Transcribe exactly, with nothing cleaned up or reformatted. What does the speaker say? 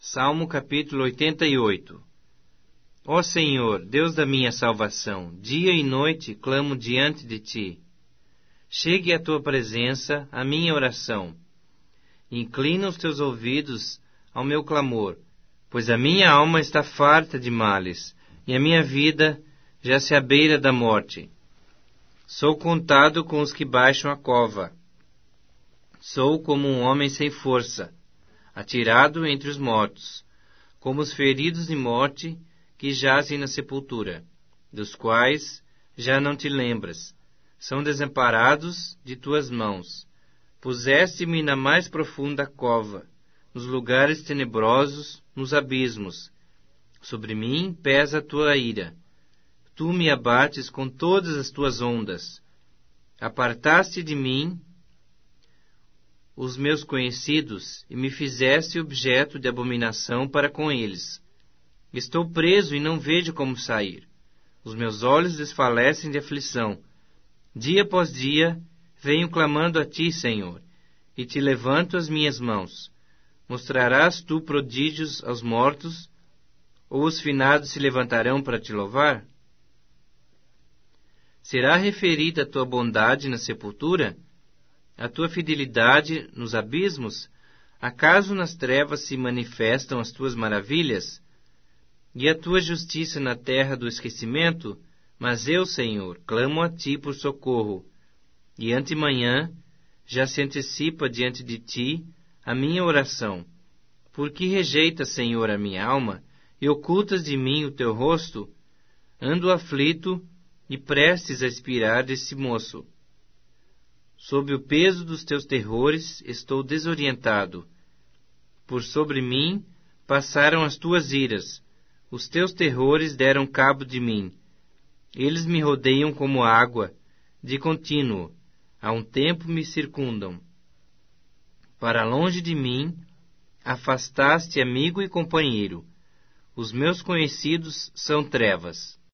Salmo capítulo oitenta e oito. Ó Senhor, Deus da minha salvação, dia e noite clamo diante de Ti. Chegue à Tua presença a minha oração. Inclina os Teus ouvidos ao meu clamor, pois a minha alma está farta de males, e a minha vida já se abeira da morte. Sou contado com os que baixam a cova. Sou como um homem sem força, atirado entre os mortos, como os feridos de morte que jazem na sepultura, dos quais já não te lembras. São desamparados de tuas mãos. Puseste-me na mais profunda cova, nos lugares tenebrosos, nos abismos. Sobre mim pesa a tua ira. Tu me abates com todas as tuas ondas. Apartaste de mim os meus conhecidos e me fizeste objeto de abominação para com eles. Estou preso e não vejo como sair. Os meus olhos desfalecem de aflição. Dia após dia venho clamando a ti, Senhor, e te levanto as minhas mãos. Mostrarás tu prodígios aos mortos, ou os finados se levantarão para te louvar? Será referida a tua bondade na sepultura? A tua fidelidade nos abismos? Acaso nas trevas se manifestam as tuas maravilhas? E a tua justiça na terra do esquecimento? Mas eu, Senhor, clamo a ti por socorro, e antemanhã já se antecipa diante de ti a minha oração. Por que rejeitas, Senhor, a minha alma, e ocultas de mim o teu rosto? Ando aflito e prestes a expirar desse moço. Sob o peso dos teus terrores estou desorientado. Por sobre mim passaram as tuas iras. Os teus terrores deram cabo de mim. Eles me rodeiam como água, de contínuo. Há um tempo me circundam. Para longe de mim afastaste amigo e companheiro. Os meus conhecidos são trevas.